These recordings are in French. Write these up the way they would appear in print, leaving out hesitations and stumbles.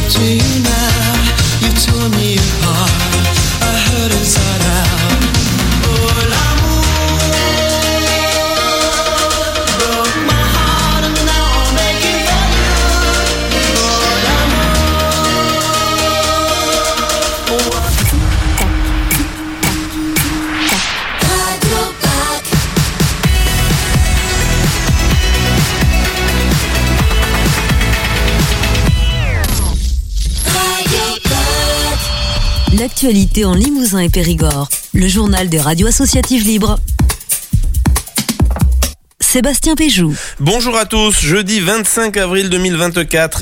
to you now. You tore me apart. I hurt inside out. Oh, l'amour broke my heart and now I'm making for you. Oh, l'amour. Radio Pack. L'actualité en Limousin et Périgord. Le journal des radios associatives libres. Sébastien Péjou. Bonjour à tous. Jeudi 25 avril 2024,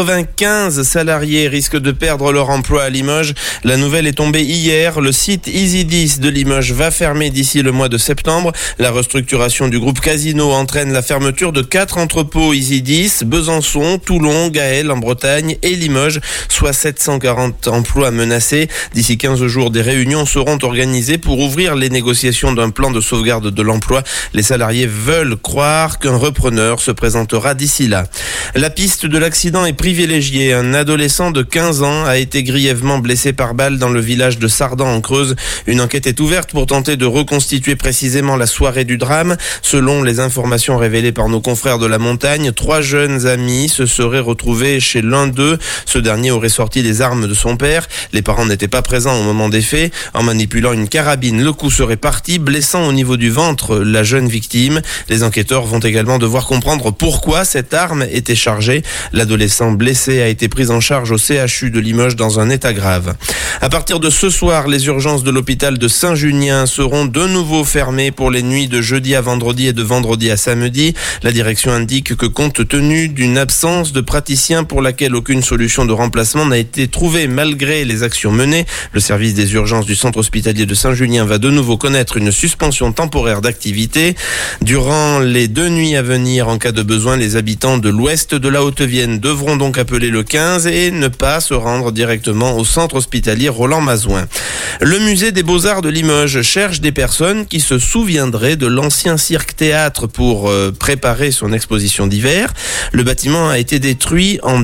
95 salariés risquent de perdre leur emploi à Limoges. La nouvelle est tombée hier. Le site Easy10 de Limoges va fermer d'ici le mois de septembre. La restructuration du groupe Casino entraîne la fermeture de 4 entrepôts Easy10, Besançon, Toulon, Gaël en Bretagne et Limoges, soit 740 emplois menacés. D'ici 15 jours, des réunions seront organisées pour ouvrir les négociations d'un plan de sauvegarde de l'emploi. Les salariés veulent croire qu'un repreneur se présentera d'ici là. La piste de l'accident est privilégiée. Un adolescent de 15 ans a été grièvement blessé par balle dans le village de Sardan en Creuse. Une enquête est ouverte pour tenter de reconstituer précisément la soirée du drame. Selon les informations révélées par nos confrères de la montagne, 3 jeunes amis se seraient retrouvés chez l'un d'eux. Ce dernier aurait sorti les armes de son père. Les parents n'étaient pas présents au moment des faits. En manipulant une carabine, le coup serait parti, blessant au niveau du ventre la jeune victime. Les enquêteurs vont également devoir comprendre pourquoi cette arme était chargée. L'adolescent blessé a été pris en charge au CHU de Limoges dans un état grave. À partir de ce soir, les urgences de l'hôpital de Saint-Junien seront de nouveau fermées pour les nuits de jeudi à vendredi et de vendredi à samedi. La direction indique que compte tenu d'une absence de praticiens pour laquelle aucune solution de remplacement n'a été trouvée malgré les actions menées, le service des urgences du centre hospitalier de Saint-Junien va de nouveau connaître une suspension temporaire d'activité. Durant les 2 nuits à venir, en cas de besoin, les habitants de l'ouest de la Haute-Vienne devront donc appeler le 15 et ne pas se rendre directement au centre hospitalier Roland-Mazoin. Le musée des Beaux-Arts de Limoges cherche des personnes qui se souviendraient de l'ancien cirque-théâtre pour préparer son exposition d'hiver. Le bâtiment a été détruit en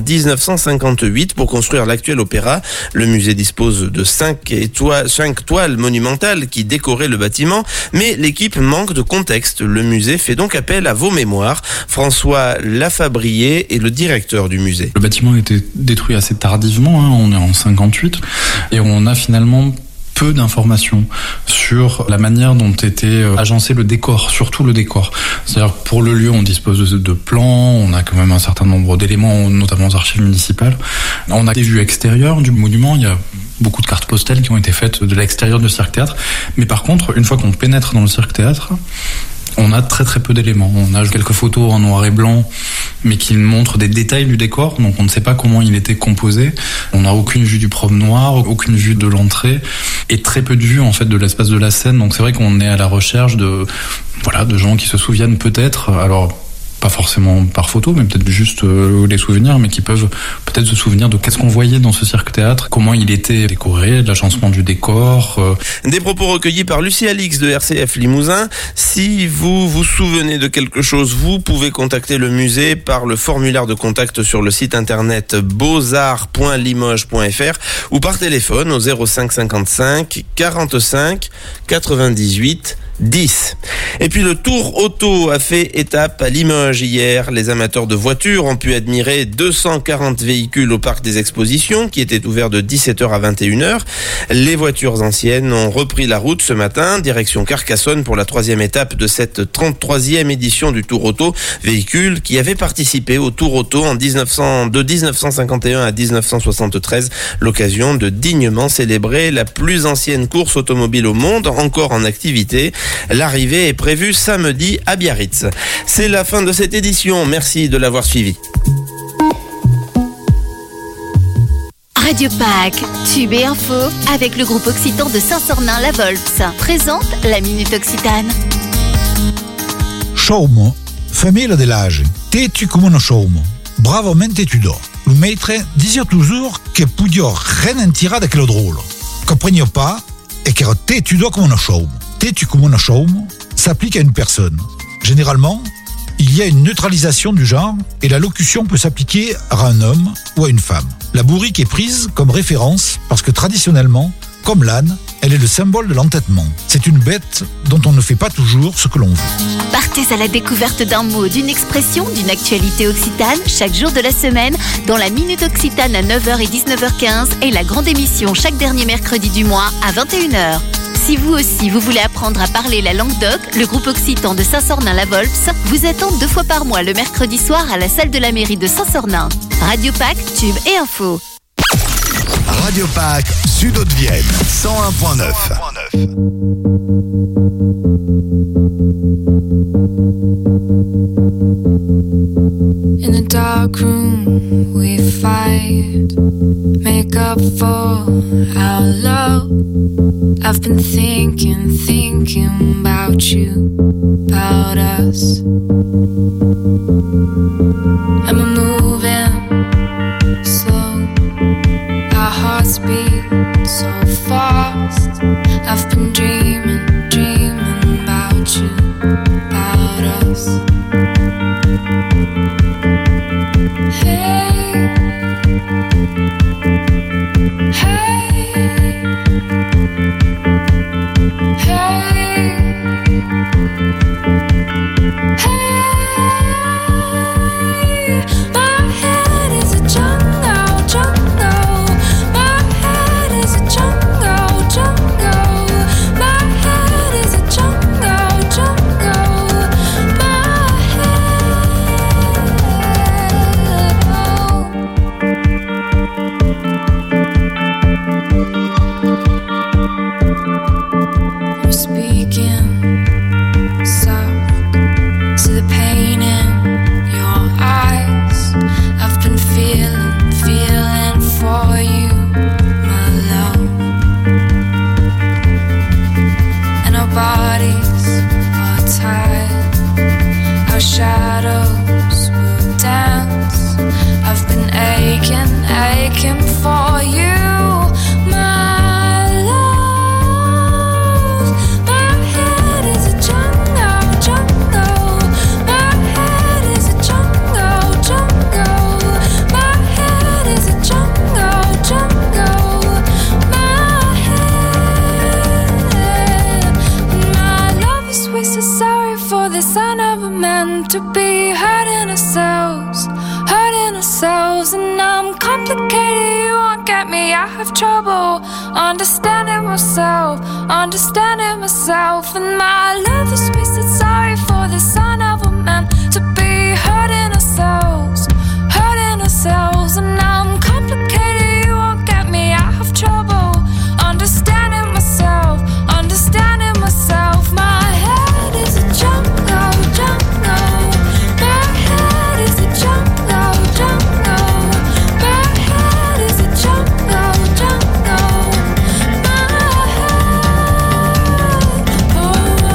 1958 pour construire l'actuel opéra. Le musée dispose de 5 toiles monumentales qui décoraient le bâtiment, mais l'équipe manque de contexte. Le musée fait donc appel à vos mémoires. François Lafabrier est le directeur du musée. Le bâtiment a été détruit assez tardivement, on est en 58, et on a finalement peu d'informations sur la manière dont était agencé le décor, surtout le décor. C'est-à-dire que pour le lieu, on dispose de plans, on a quand même un certain nombre d'éléments, notamment aux archives municipales. On a des vues extérieures du monument, il y a beaucoup de cartes postales qui ont été faites de l'extérieur du cirque-théâtre. Mais par contre, une fois qu'on pénètre dans le cirque-théâtre, on a très très peu d'éléments. On a quelques photos en noir et blanc, mais qui montrent des détails du décor, donc on ne sait pas comment il était composé. On n'a aucune vue du promenoir, aucune vue de l'entrée, et très peu de vue en fait de l'espace de la scène. Donc c'est vrai qu'on est à la recherche de gens qui se souviennent peut-être, alors pas forcément par photo, mais peut-être juste les souvenirs, mais qui peuvent peut-être se souvenir de qu'est-ce qu'on voyait dans ce cirque-théâtre, comment il était décoré, l'agencement du décor. Des propos recueillis par Lucie Alix de RCF Limousin. Si vous vous souvenez de quelque chose, vous pouvez contacter le musée par le formulaire de contact sur le site internet beauxarts.limoges.fr ou par téléphone au 05 55 45 98 10. Et puis le Tour Auto a fait étape à Limoges hier. Les amateurs de voitures ont pu admirer 240 véhicules au parc des expositions qui était ouvert de 17h à 21h. Les voitures anciennes ont repris la route ce matin, direction Carcassonne pour la 3e étape de cette 33e édition du Tour Auto. Véhicules qui avaient participé au Tour Auto de 1951 à 1973, l'occasion de dignement célébrer la plus ancienne course automobile au monde, encore en activité. L'arrivée est prévue samedi à Biarritz. C'est la fin de cette édition. Merci de l'avoir suivi. Radio Pack, tube et info avec le groupe occitan de Saint-Sornin-la-Volx. Présente la Minute Occitane. Sciaumo, famiglia dell'Age, te tu come uno sciaumo, bravamente tu do. Le maître disait toujours que pouvait rien en tirer de quello drôle. Comprenez pas, et que te tu do come uno sciaumo. Te tu come uno sciaumo s'applique à une personne. Généralement, il y a une neutralisation du genre et la locution peut s'appliquer à un homme ou à une femme. La bourrique est prise comme référence parce que traditionnellement, comme l'âne, elle est le symbole de l'entêtement. C'est une bête dont on ne fait pas toujours ce que l'on veut. Partez à la découverte d'un mot, d'une expression, d'une actualité occitane chaque jour de la semaine dans la Minute Occitane à 9h et 19h15 et la grande émission chaque dernier mercredi du mois à 21h. Si vous aussi vous voulez apprendre à parler la langue d'oc, le groupe occitan de Saint-Sornin-la-Volps vous attend 2 fois par mois le mercredi soir à la salle de la mairie de Saint-Sornin. Radio Pack, tube et info. Radio Pack, Sud-Haute-Vienne, 101.9. In the dark room we fight, make up for our love. I've been thinking about you, about us. And we're moving slow, our hearts beat so fast. I've been dreaming about you, about us. Hey, hey, hey, hey. My head is a jungle, jungle. My head is a jungle, jungle. My head is a jungle, jungle. My I'm speaking soft to the pain in your eyes. I've been feeling for you, my love. And our bodies are tied, our shadows will dance. I've been aching for you. To be hurting ourselves, and I'm complicated, you won't get me. I have trouble understanding myself, and my love is wasted. Sorry for the son of a man. To be hurting ourselves, and I'm complicated, you won't get me. I have trouble understanding myself, My head is a jungle, jungle. My head is a jungle, jungle. My head is a jungle, jungle. My head, oh,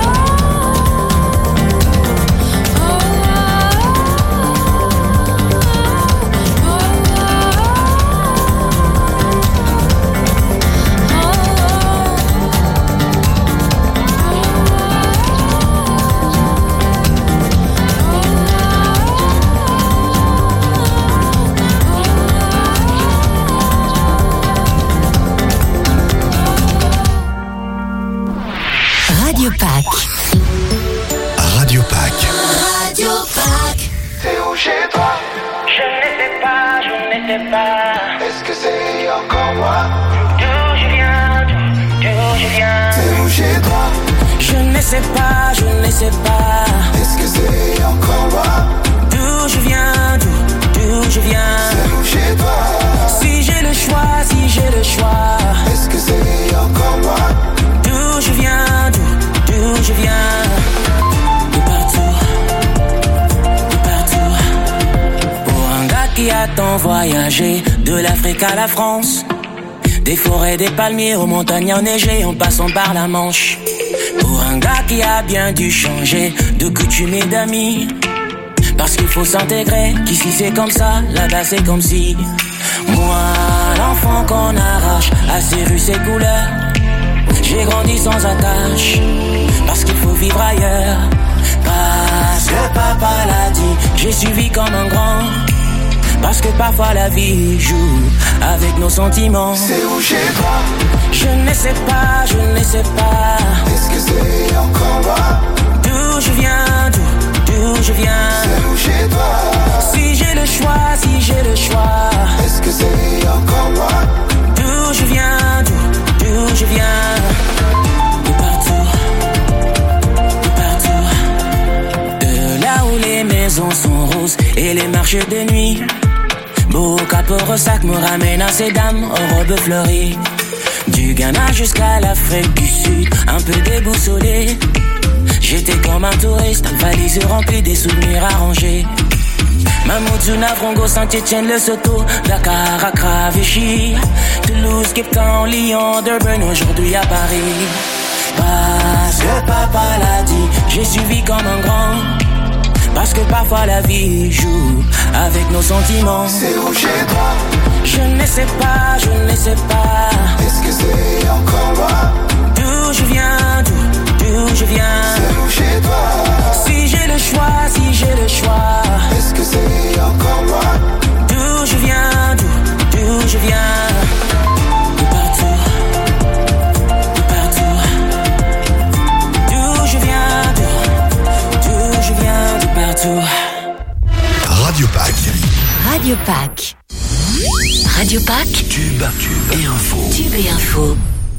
Radio Pack. Radio Pack. Radio Pack. C'est où chez toi? Je ne sais pas. Est-ce que c'est encore moi? D'où je viens. C'est où chez toi? Je ne sais pas. Est-ce que c'est encore moi? D'où je viens. C'est où chez toi? Si j'ai le choix. Est-ce que c'est encore moi? D'où je viens. De partout. Pour un gars qui a tant voyagé, de l'Afrique à la France, des forêts, des palmiers aux montagnes enneigées, en passant par la Manche. Pour un gars qui a bien dû changer de coutumes et d'amis, parce qu'il faut s'intégrer, qu'ici c'est comme ça, là-bas c'est comme si. Moi, l'enfant qu'on arrache à ses rues, ses couleurs, j'ai grandi sans attache, parce qu'il faut vivre ailleurs. Parce que papa l'a dit, j'ai suivi comme un grand. Parce que parfois la vie joue avec nos sentiments. C'est où chez toi? Je ne sais pas, je ne sais pas. Est-ce que c'est encore moi? D'où je viens, d'où je viens. C'est où chez toi? Si j'ai le choix, si j'ai le choix. Est-ce que c'est encore moi? D'où je viens, d'où je viens. De partout, de partout. De là où les maisons sont roses et les marchés de nuit. Beau Caporosac me ramène à ces dames aux robes fleuries. Du Ghana jusqu'à l'Afrique du Sud, un peu déboussolé. J'étais comme un touriste, valise remplie des souvenirs arrangés. Mamoudzou, Navrongo, Saint-Etienne, Lesotho, Dakar, Accra, Vichy, Toulouse, Cape Town, Lyon, Durban, aujourd'hui à Paris. Parce que papa l'a dit, j'ai suivi comme un grand. Parce que parfois la vie joue avec nos sentiments. C'est où chez toi? Je ne sais pas, je ne sais pas. Est-ce que c'est encore moi? D'où je viens, d'où je viens. C'est où chez toi? Si j'ai le choix, si j'ai le choix. Est-ce que c'est encore moi? D'où je viens, d'où je viens. De partout, de partout. D'où je viens, d'où je viens, de partout. Radio Pack. Radio Pack. Radio Pack. Tube et info. Tube et info.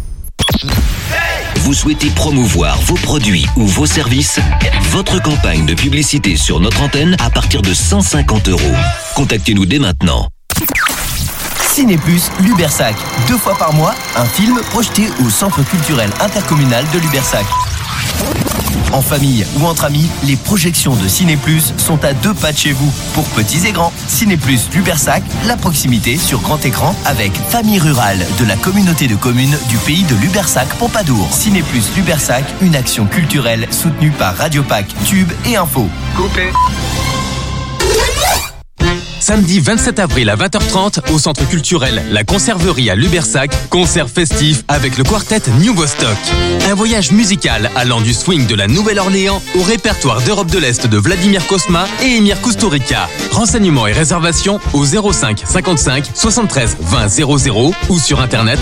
Vous souhaitez promouvoir vos produits ou vos services? Votre campagne de publicité sur notre antenne à partir de 150 €. Contactez-nous dès maintenant. Cinéplus Lubersac. 2 fois par mois, un film projeté au Centre culturel intercommunal de Lubersac. En famille ou entre amis, les projections de Cinéplus sont à 2 pas de chez vous. Pour petits et grands, Cinéplus Lubersac, la proximité sur grand écran avec Famille Rurale de la communauté de communes du pays de Lubersac-Pompadour. Cinéplus Lubersac, une action culturelle soutenue par Radio Pack, Tube et Info. Coupé. Samedi 27 avril à 20h30 au centre culturel La Conserverie à Lubersac, concert festif avec le quartet New Vostok. Un voyage musical allant du swing de la Nouvelle-Orléans au répertoire d'Europe de l'Est de Vladimir Kosma et Emir Kusturica. Renseignements et réservations au 05 55 73 20 00 ou sur internet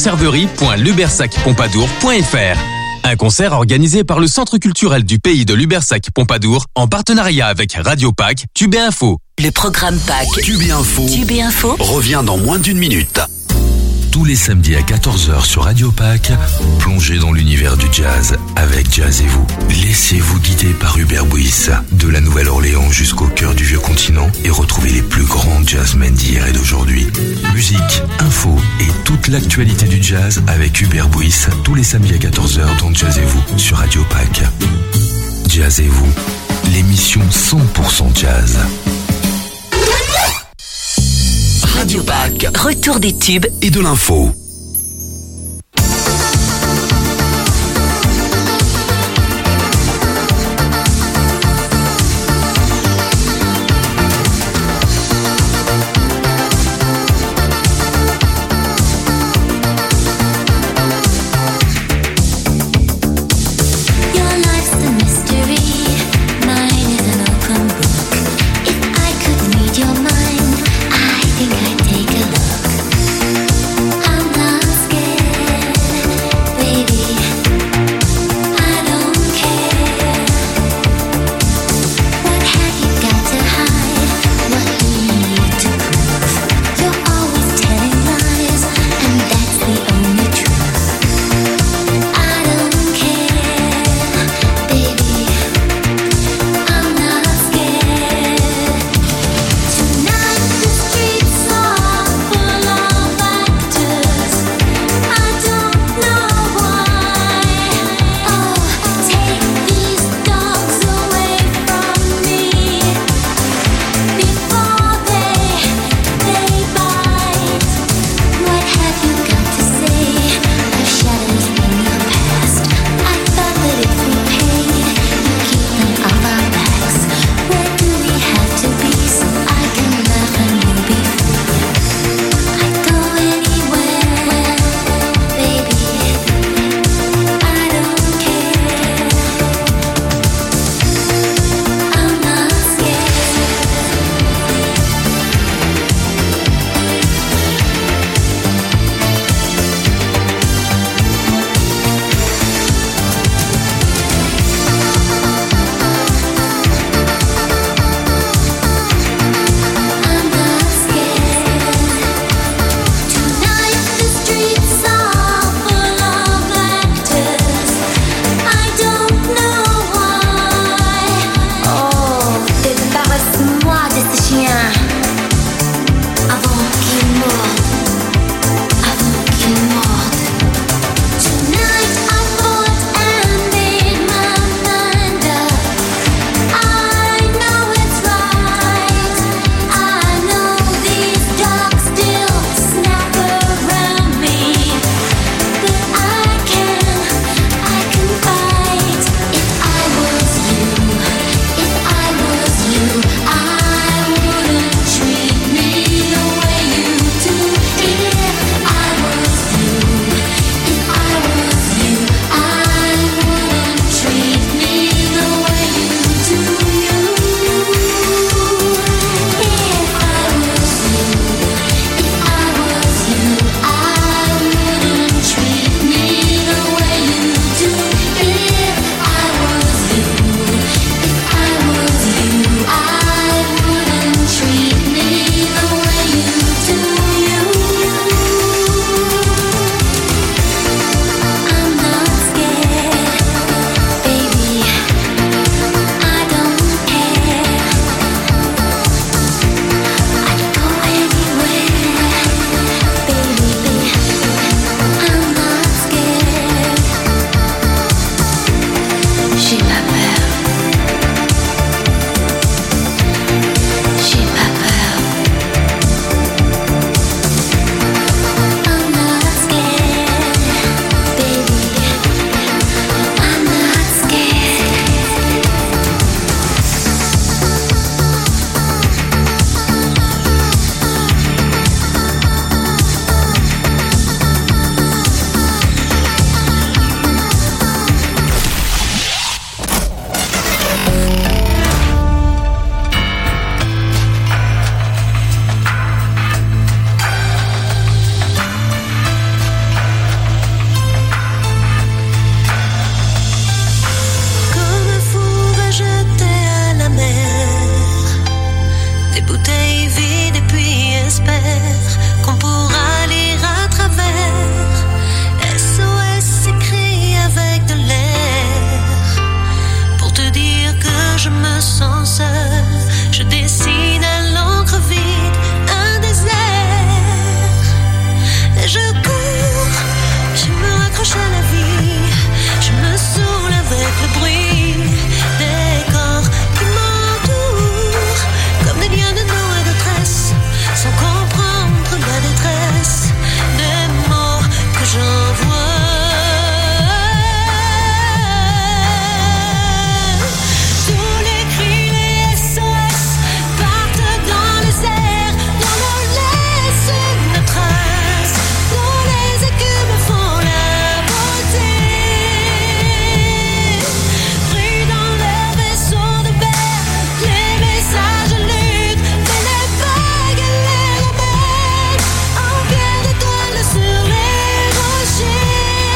laconserverie.lubersacpompadour.fr. Un concert organisé par le Centre culturel du pays de Lubersac-Pompadour en partenariat avec Radio Pack, Tube et Info. Le programme Pack. Tube et info. Tube et Info. Revient dans moins d'1 minute. Tous les samedis à 14h sur Radio Pack, plongez dans l'univers du jazz avec Jazz et vous. Laissez-vous guider par Hubert Buis, de la Nouvelle-Orléans jusqu'au cœur du vieux continent et retrouvez les plus grands jazzmen d'hier et d'aujourd'hui. Musique, info et toute l'actualité du jazz avec Hubert Buis tous les samedis à 14h dans Jazz et vous sur Radio Pack. Jazz et vous, l'émission 100% jazz. Radio Pack. Retour des tubes Et de l'info. Your mind, I think I'd take a look. I'm not j'espère qu'on pourra lire à travers. SOS écrit avec de l'air pour te dire que je me sens seule. Je dessine à l'encre vide un désert et je cours, je me raccroche à la vie, je me saoule avec le bruit des corps qui m'entourent comme des liens de Noé de tresse, sans comprendre la détresse des mots que j'envoie. Tous les cris, les SOS partent dans les airs, dans nos laisse une trace, dont les écumes font la beauté. Pris dans leur vaisseau de berre, les messages luttent, mais les vagues les rebelles en pierre d'étoiles sur les rochers.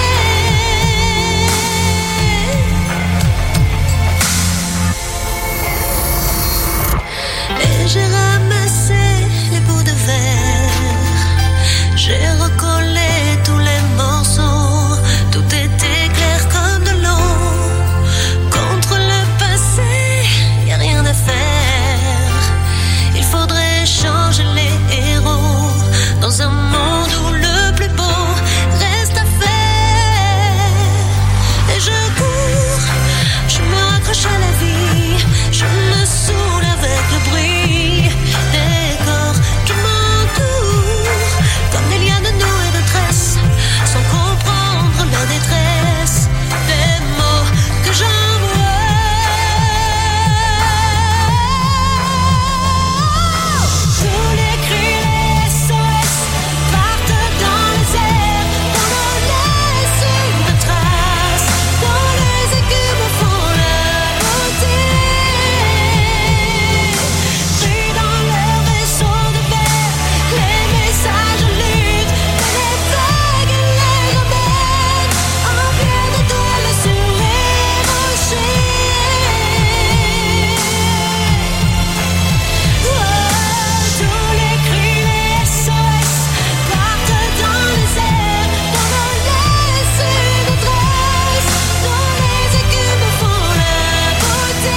Et j'ai ramassé les bouts de verre, j'ai recollé tous les morceaux, tout était clair comme de l'eau. Contre le passé, y a rien à faire, il faudrait changer les héros dans un monde où le plus beau reste à faire. Et je cours, je me raccroche à la vie, je me saoule avec le bruit des corps qui m'entourent comme des liens de Noé de tresse, sans comprendre la détresse des mots que j'envoie. Tous les cris, les SOS partent dans les airs, dans nos laisse une trace, dont les écumes font la beauté. Pris dans leur vaisseau de verre, les messages luttent, mais les vagues les rebelles en pierre d'étoiles sur les rochers. Tous les cris, les SOS partent dans les airs, dans nos laisse une trace, dont les écumes font la beauté.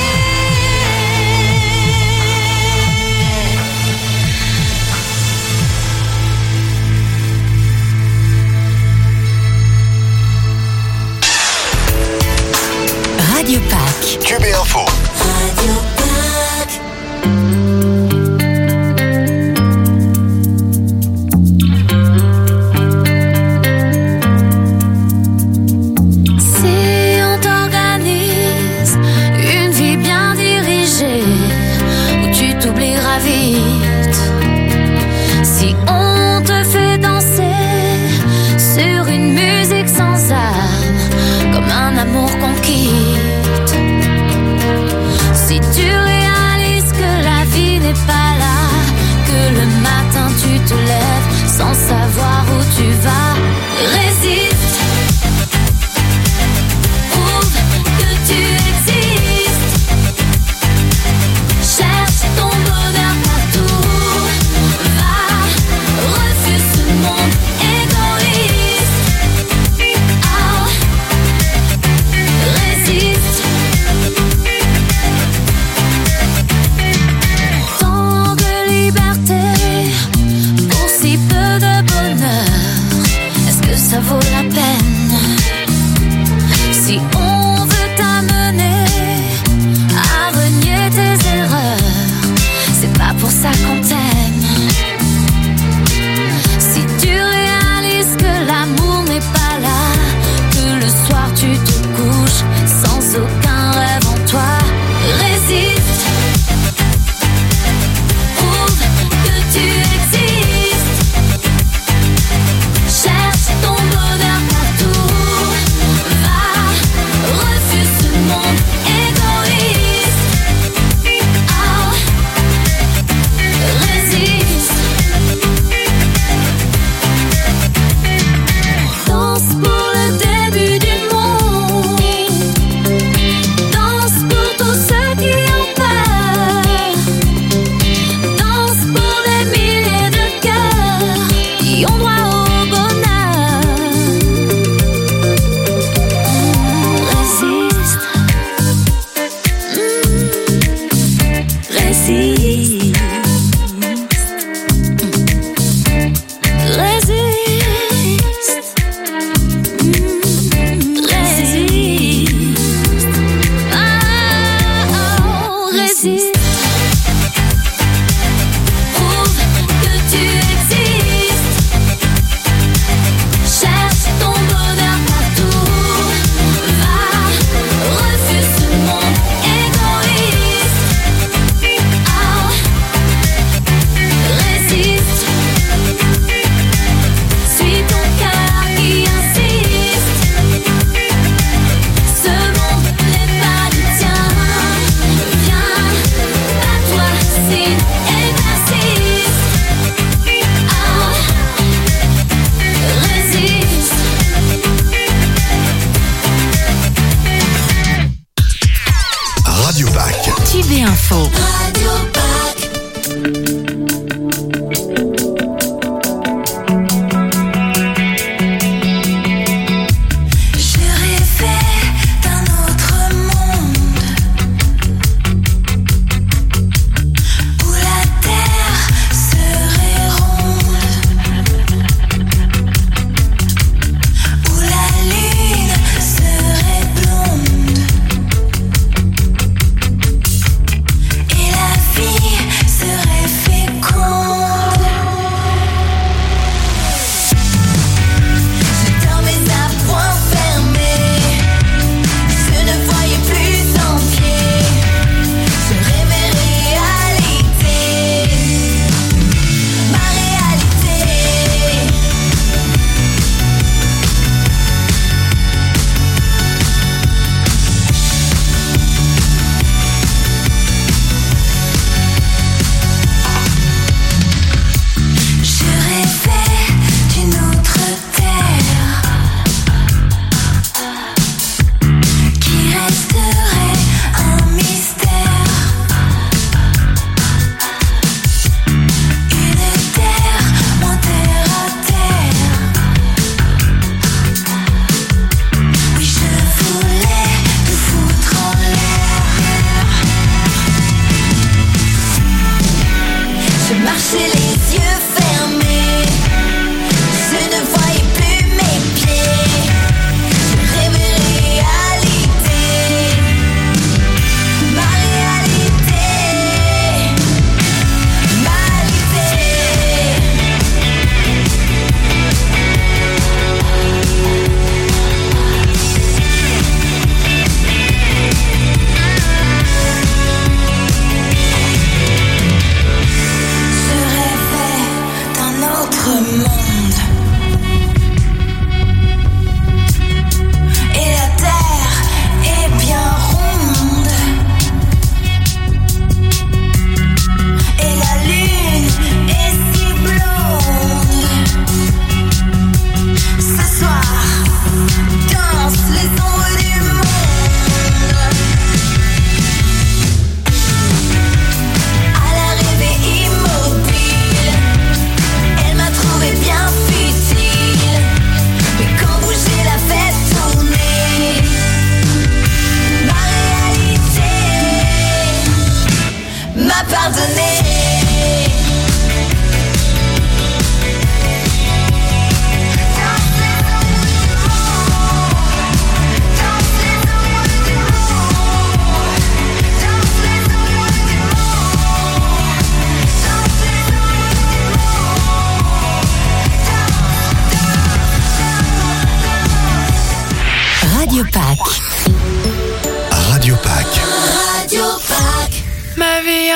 Radio Pack. QB Info. Radio Pack. Si on t'organise une vie bien dirigée, où tu t'oublieras vite, si on te fait danser sur une musique sans âme, comme un amour qu'on quitte, si tu réalises que la vie n'est pas là, que le matin tu te lèves sans savoir où tu vas, résiste, prouve que tu existes, cherche ton bonheur partout, va, refuse ce monde égoïste, oh, résiste. Tant de liberté pour si peu de bonheur, est-ce que ça vaut la peine? Si on veut t'amener à renier tes erreurs, c'est pas pour ça qu'on t'aime. Si tu réalises que l'amour n'est pas là, que le soir tu te couches sans aucun rêve en toi, résiste, prouve que tu existes, cherche ton bonheur partout, va, refuse ce monde égoïste, oh, résiste.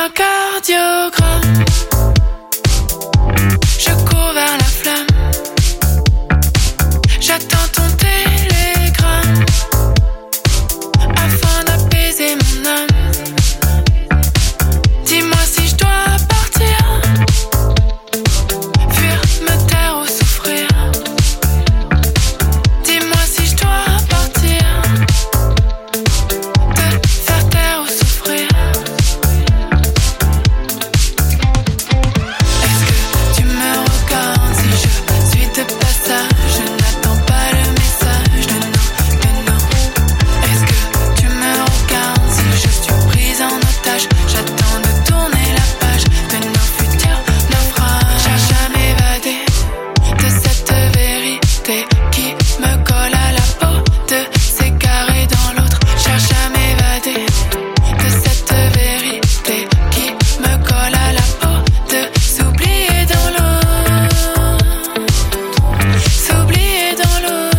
cardiogramme. Je cours vers la flamme. J'attends ton télégramme afin d'apaiser mon âme. Dis-moi si je dois partir, fuir, me taire ou souffrir. Dis-moi si je dois partir, te faire taire ou souffrir. Est-ce que tu me regardes si je suis de passage? Je n'attends pas le message de non. Est-ce que tu me regardes si je suis prise en otage? J'attends de tourner la page de nos futurs naufrages. Cherche à m'évader de cette vérité qui me colle à la peau, de s'égarer dans l'autre. Cherche à m'évader de cette vérité qui me colle à la peau, de s'oublier dans l'eau, s'oublier dans l'eau.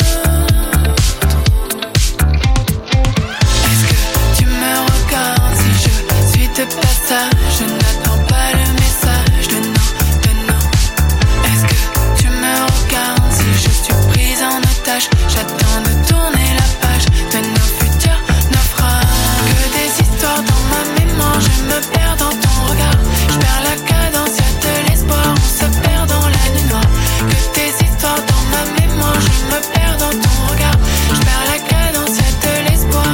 Est-ce que tu me regardes si je suis de passage? Je n'attends pas le message de non. Est-ce que tu me regardes si je suis prise en otage? J'attends de tourner la page de nos futurs naufrages. Que des histoires dans ma mémoire, je me perds dans ton regard. Je perds la cadence, y'a de l'espoir, on se perd dans la nuit noire. Que des histoires dans ma mémoire, je me perds dans ton regard. Je perds la cadence, y'a de l'espoir.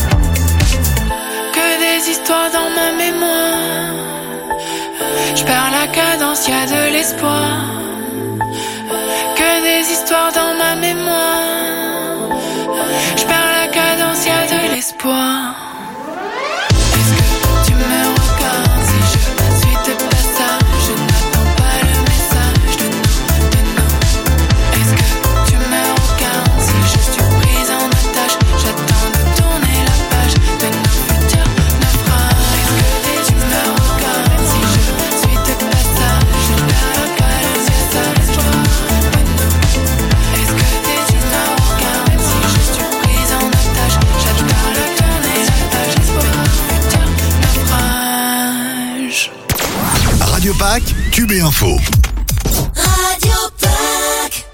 Que des histoires dans ma mémoire. Je perds la cadence, y'a de l'espoir. Que des histoires dans ma mémoire. Je perds la cadence, y'a de l'espoir. Est-ce que tu me regardes si je suis de passage? Je n'attends pas le message de non. Est-ce que tu me regardes si je suis prise en otage? J'attends de tourner la page de nos futurs naufrages. Est-ce que tu me regardes si je suis de passage? Je perds la cadence, y'a de l'espoir. Est-ce que tu me regardes si je suis prise en otage? J'attends de tourner la page de nos futurs naufrages. Radio Pâques, Cube et Info. Radio Pâques.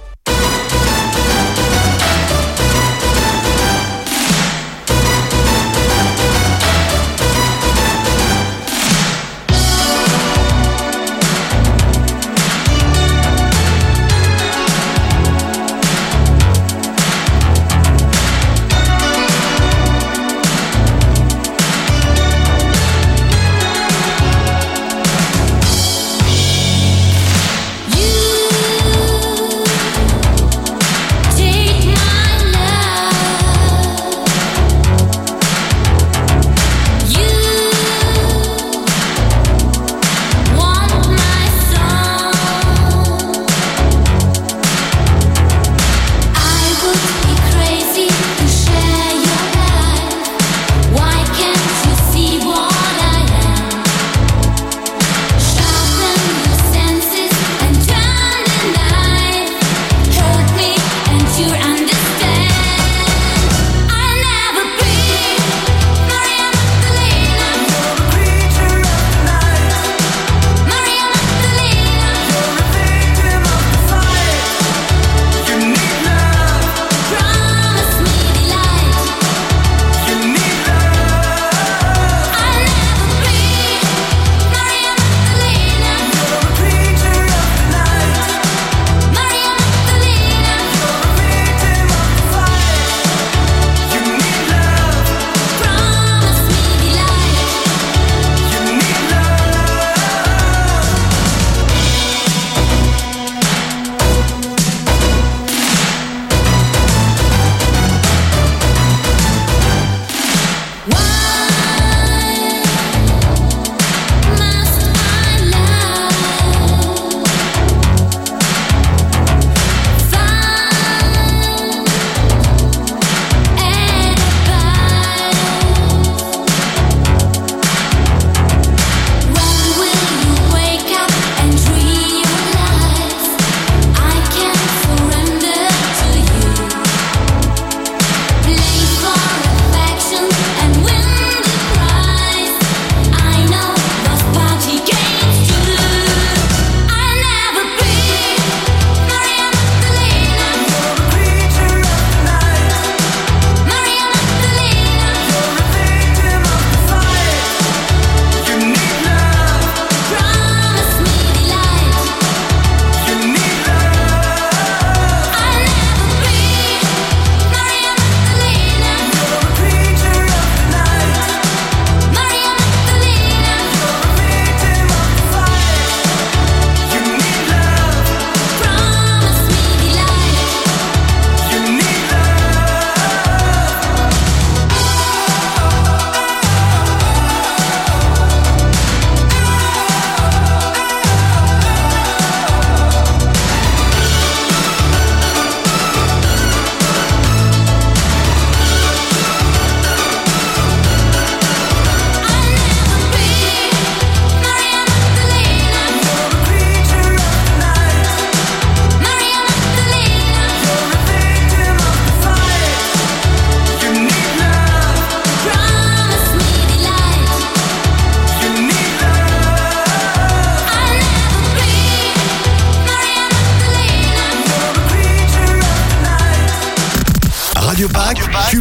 You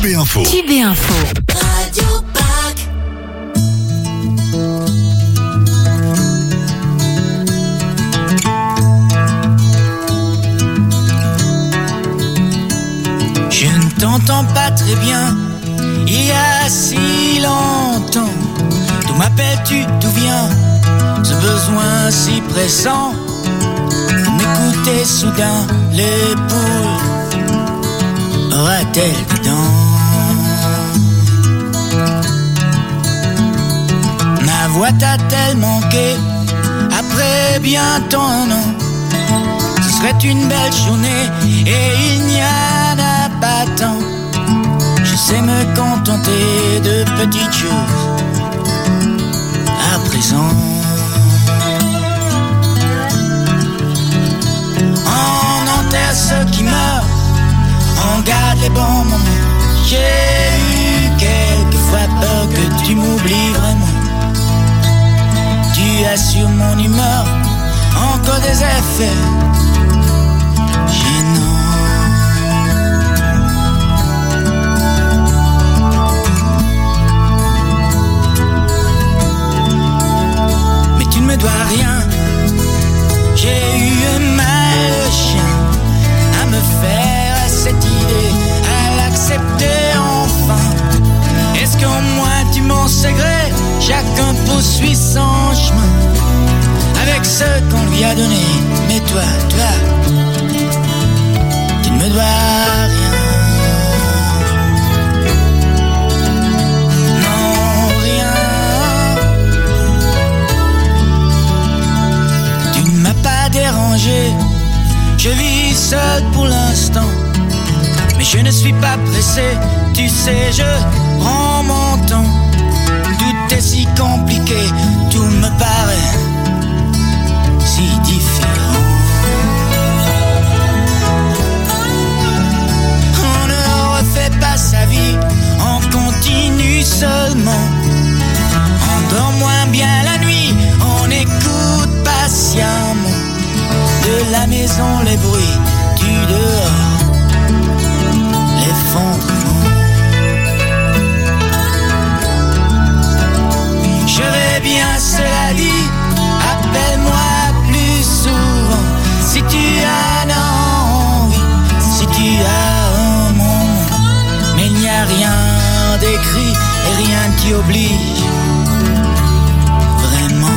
QB Info. QB Info. Radio Pack. Je ne t'entends pas très bien, il y a si longtemps. D'où m'appelles-tu, d'où vient ce besoin si pressant de m'écouter soudain? Les poules aura-t-elle des dents? Ma voix t'a-t-elle manqué après bientôt un an? Ce serait une belle journée et il n'y en a pas tant. Je sais me contenter de petites choses à présent. On enterre ceux qui meurent, on garde les bons moments. J'ai eu quelquefois peur que tu m'oublies vraiment. Tu as sur mon humeur encore des effets gênants. Mais tu ne me dois rien. J'ai eu un mal de chien à me faire à cette idée, à l'accepter enfin. Est-ce qu'au moins tu m'en sais gré? Chacun poursuit son chemin avec ce qu'on lui a donné. Mais toi, tu ne me dois rien. Non, rien. Tu ne m'as pas dérangé. Je vis seul pour l'instant, mais je ne suis pas pressé. Tu sais, je prends mon temps. Tout est si compliqué, tout me paraît si différent. On ne refait pas sa vie, on continue seulement. On dort moins bien la nuit, on écoute patiemment. De la maison les bruits, du dehors l'effondrement. Je vais bien, cela dit, appelle-moi plus souvent. Si tu as envie, si tu as un moment. Mais il n'y a rien d'écrit et rien qui oblige. Vraiment.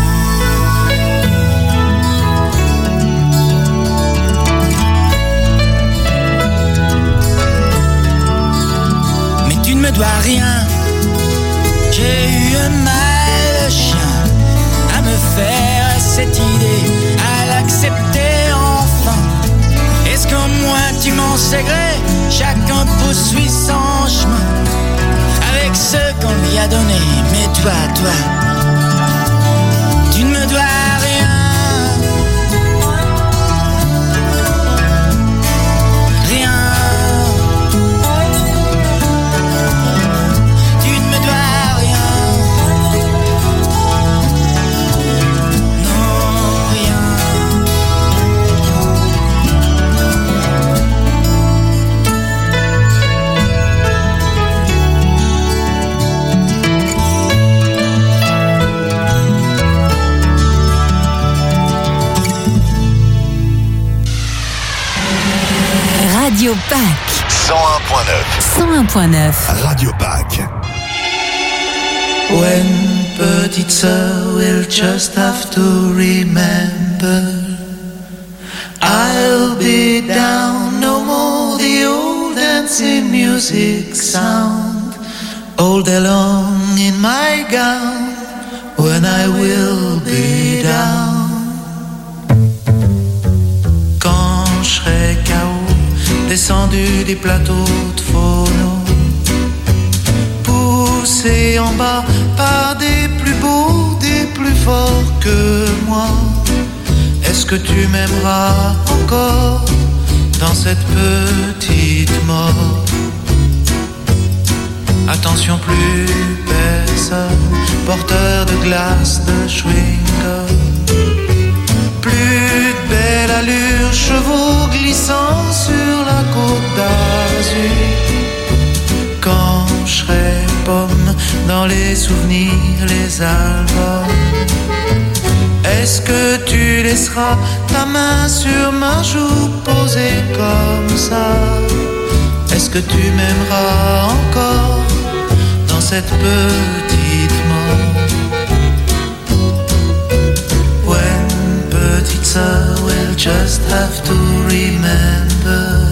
Mais tu ne me dois rien. J'ai eu un mal de chien à me faire cette idée, à l'accepter enfin. Est-ce qu'au moins tu m'en sais gré? Chacun poursuit son chemin avec ce qu'on lui a donné. Mais toi, tu ne me dois rien. Radio Pack 101.9 Radio Pack. When petite sœur will just have to remember, I'll be down, no more the old dancing music sound, all day long in my gown, when I will be down. Quand je serai KO, descendu des plateaux de phono, poussé en bas par des plus beaux, des plus forts que moi. Est-ce que tu m'aimeras encore dans cette petite mort? Attention, plus personne, porteur de glace, de chewing-gum. Plus de belle allure, chevaux glissant sur la côte d'Azur. Quand dans les souvenirs, les albums. Est-ce que tu laisseras ta main sur ma joue posée comme ça? Est-ce que tu m'aimeras encore dans cette petite mort? When petite sœur will just have to remember,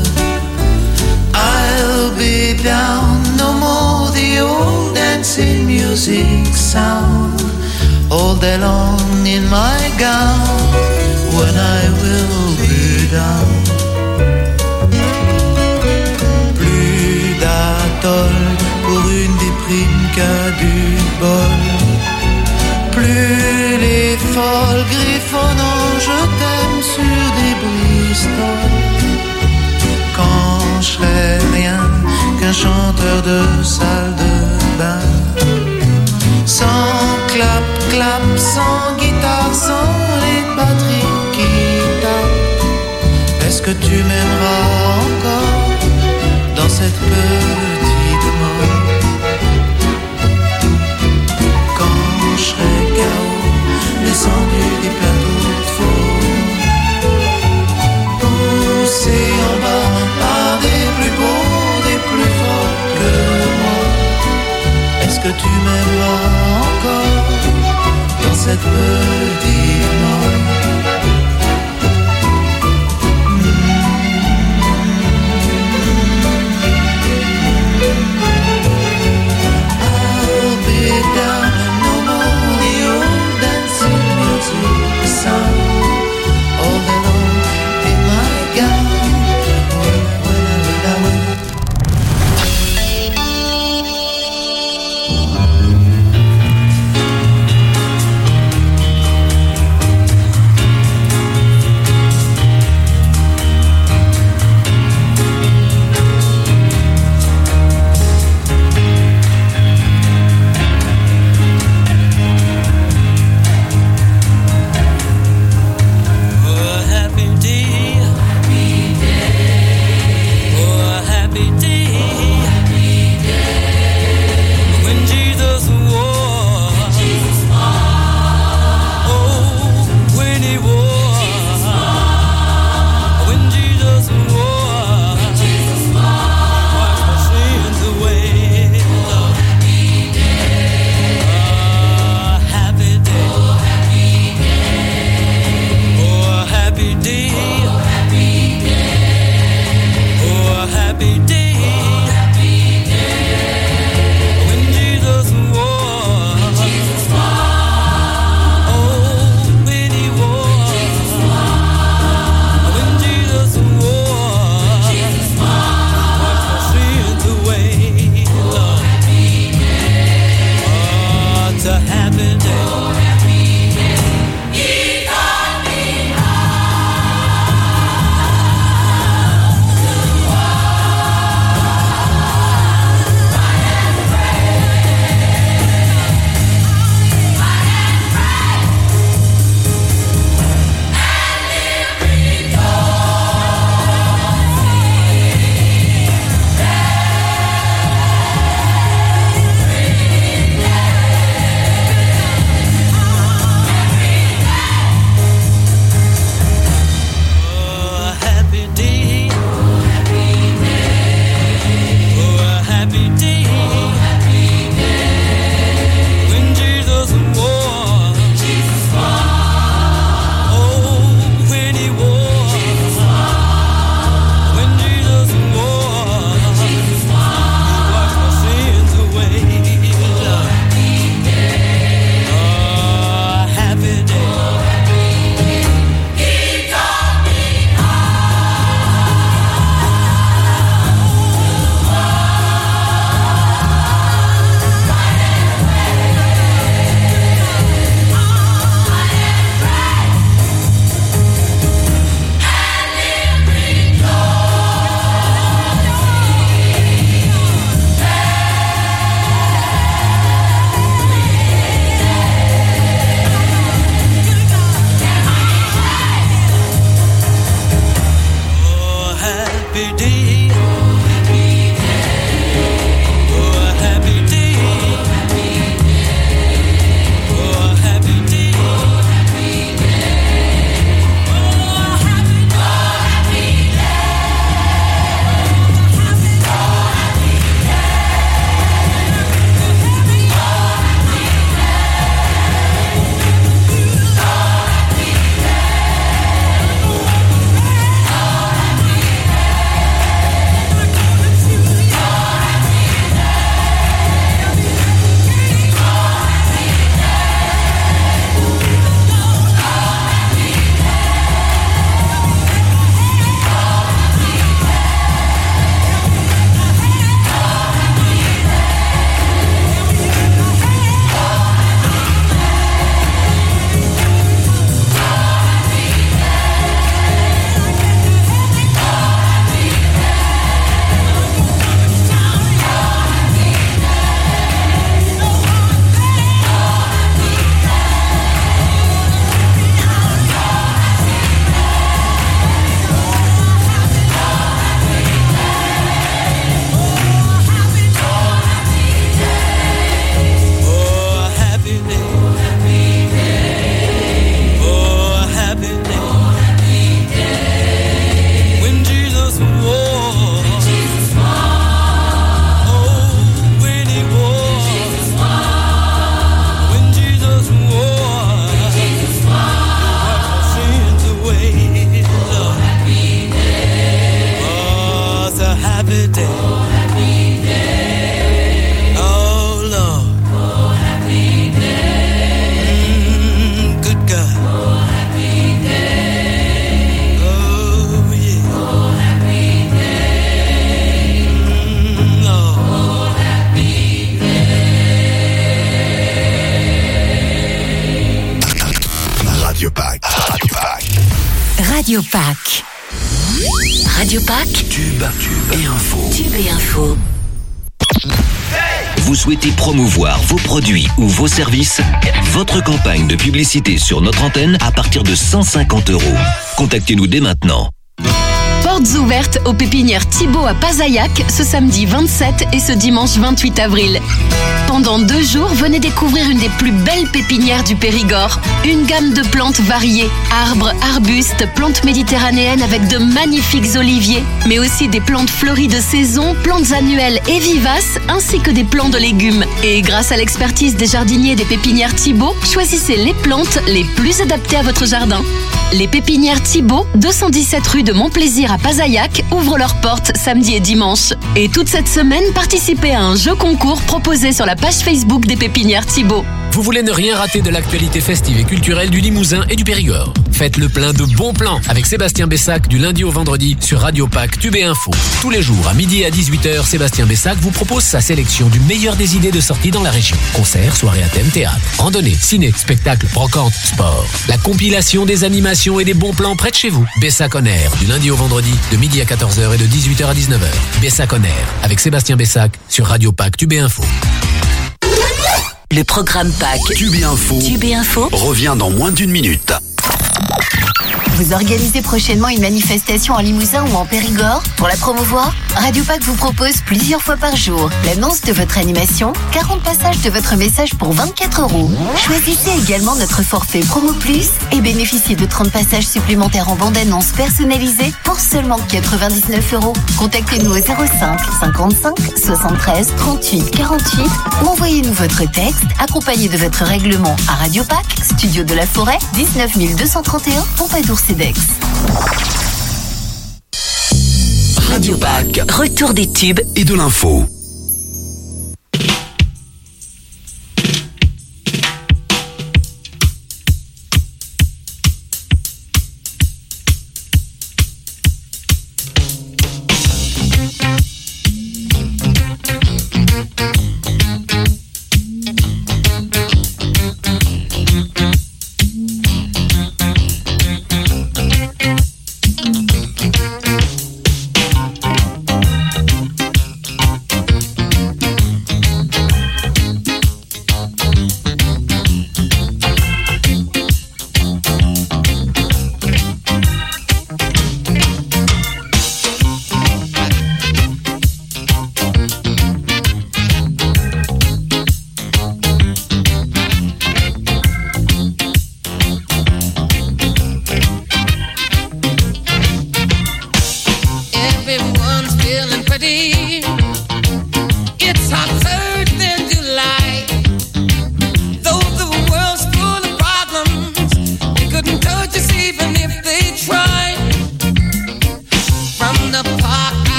I'll be down, no more the old dancing music sound. All day long in my gown, when I will be down. Plus d'atoll pour une déprime qu'à du bol. Plus les folles griffonnant je t'aime sur des Bristol. Quand je serai rien qu'un chanteur de salle de bain, sans clap, clap, sans guitare, sans les batteries qui tapent. Est-ce que tu m'aimeras encore dans cette petite mort? Quand je serai KO, descendu des plateaux de faux, poussé en bas par des plus beaux, des plus forts que moi. Est-ce que tu m'aimeras encore dans cette petite mort? I'll be down, no more the old dancing music sound. All day long in my gown. Radio Pâques. Radio Pâques. Tube et info. Tube et info. Vous souhaitez promouvoir vos produits ou vos services? Votre campagne de publicité sur notre antenne à partir de 150 €. Contactez-nous dès maintenant. Portes ouvertes aux pépinières Thibaut à Pazaillac ce samedi 27 et ce dimanche 28 avril. Pendant 2 jours, venez découvrir une des plus belles pépinières du Périgord. Une gamme de plantes variées, arbres, arbustes, plantes méditerranéennes avec de magnifiques oliviers, mais aussi des plantes fleuries de saison, plantes annuelles et vivaces, ainsi que des plants de légumes. Et grâce à l'expertise des jardiniers des pépinières Thibaut, choisissez les plantes les plus adaptées à votre jardin. Les pépinières Thibaut, 217 rue de Montplaisir à Pazaillac, ouvrent leurs portes samedi et dimanche. Et toute cette semaine, participez à un jeu concours proposé sur la page Facebook des pépinières Thibaut. Vous voulez ne rien rater de l'actualité festive et culturelle du Limousin et du Périgord? Faites le plein de bons plans avec Sébastien Bessac du lundi au vendredi sur Radio Pâques Tube et Info. Tous les jours à midi et à 18h, Sébastien Bessac vous propose sa sélection du meilleur des idées de sortie dans la région. Concerts, soirées à thème, théâtre, randonnée, ciné, spectacle, brocante, sport. La compilation des animations et des bons plans près de chez vous. Bessac on Air du lundi au vendredi de midi à 14h et de 18h à 19h. Bessac on Air avec Sébastien Bessac sur Radio Pâques Tube et Info. Le programme Pâques Tube et info. Tube et info Revient dans moins d'une minute. Vous organisez prochainement une manifestation en Limousin ou en Périgord? Pour la promouvoir, Radio Pâques vous propose plusieurs fois par jour l'annonce de votre animation, 40 passages de votre message pour 24 €. Choisissez également notre forfait Promo Plus et bénéficiez de 30 passages supplémentaires en bande-annonce personnalisée pour seulement 99 €. Contactez-nous au 05 55 73 38 48 ou envoyez-nous votre texte accompagné de votre règlement à Radio Pâques, Studio de la Forêt, 19 231 Pompadour-Cedex. Radio Pâques. Retour des tubes et de l'info.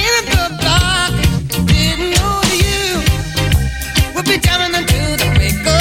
We'll be jamming until the break of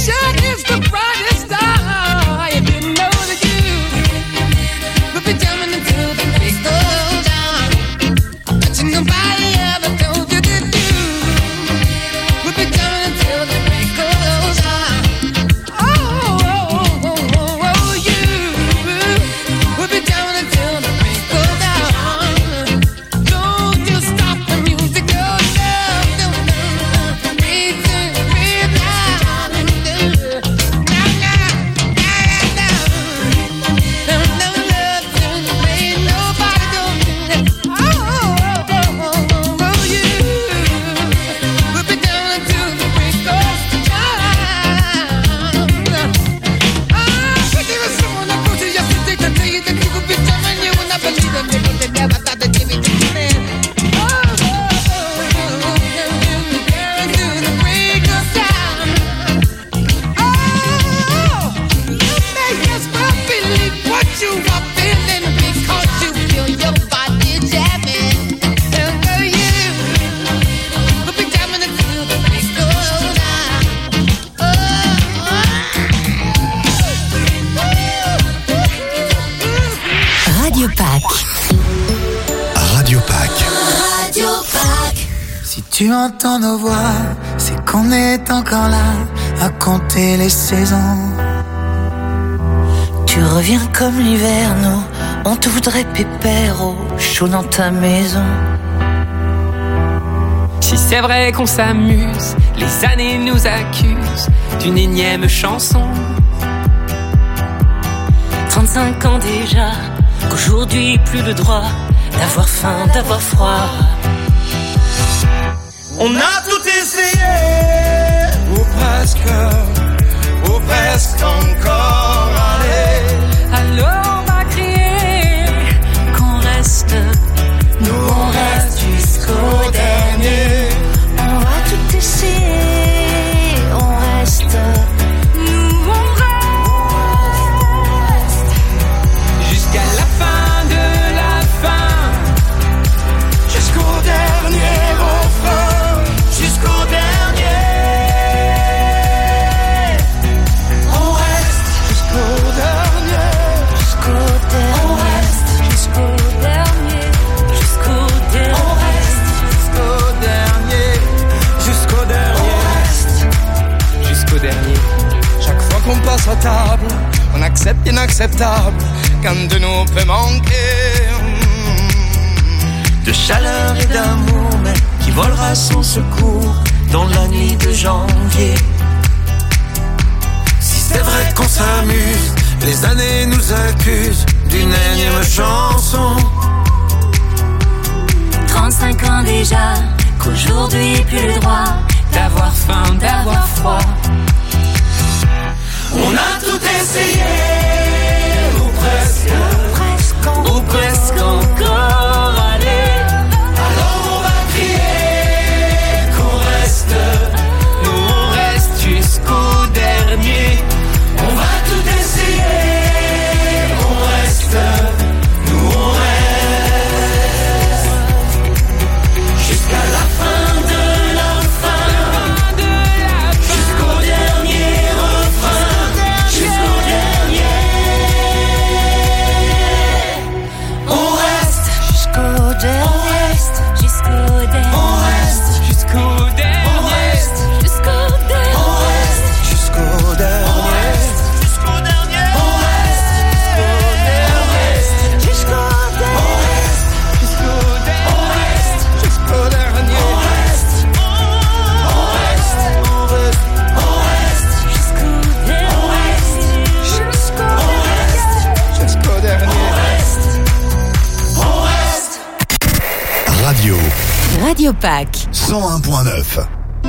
Tu entends nos voix, c'est qu'on est encore là à compter les saisons. Tu reviens comme l'hiver, nous, on te voudrait pépère au chaud dans ta maison. Si c'est vrai qu'on s'amuse, les années nous accusent d'une énième chanson. 35 ans déjà, qu'aujourd'hui plus le droit d'avoir faim, d'avoir froid. On a tout essayé, ou presque encore, allez. Alors on va crier qu'on reste, nous on reste jusqu'au dernier. On va tout essayer, on reste, nous on reste, jusqu'à la fin de la fin, jusqu'au dernier refrain, jusqu'au dernier. On reste jusqu'au dernier, jusqu'au dernier. on reste jusqu'au dernier, jusqu'au dernier. On reste jusqu'au dernier, jusqu'au dernier. On reste jusqu'au dernier. Chaque fois qu'on passe à table, on accepte l'inacceptable quand de nous peut manquer. De chaleur et d'amour, mais qui volera son secours dans la nuit de janvier. Si c'est vrai qu'on s'amuse, les années nous accusent d'une énième chanson. 35 ans déjà, qu'aujourd'hui plus le droit d'avoir faim, d'avoir froid. On a tout essayé, ou presque encore, allez. Alors on va crier qu'on reste, nous on reste jusqu'au dernier. on va tout essayer, on reste, nous on reste, jusqu'à la fin de la fin, jusqu'au dernier refrain, jusqu'au dernier. On reste jusqu'au dernier, jusqu'au dernier. on reste Jusqu'au dernier. on reste Jusqu'au dernier. on reste jusqu'au dernier, jusqu'au dernier. On reste jusqu'au dernier, on reste jusqu'au dernier. On reste on reste on reste on reste Jusqu'au dernier. jusqu'au dernier. On reste. Radio Radio Pâques. 101.9.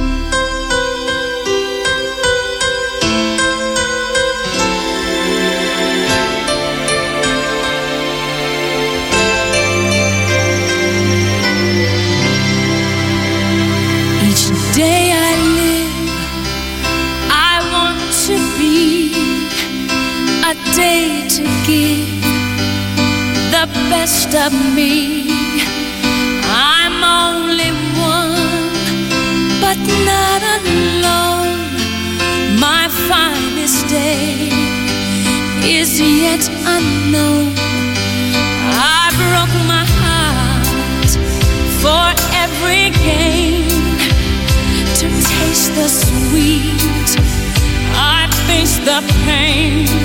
Each day I live, I want to be a day to give the best of me. I'm only one, but not alone. my finest day is yet unknown. I broke my heart for every gain. To taste the sweet, I face the pain.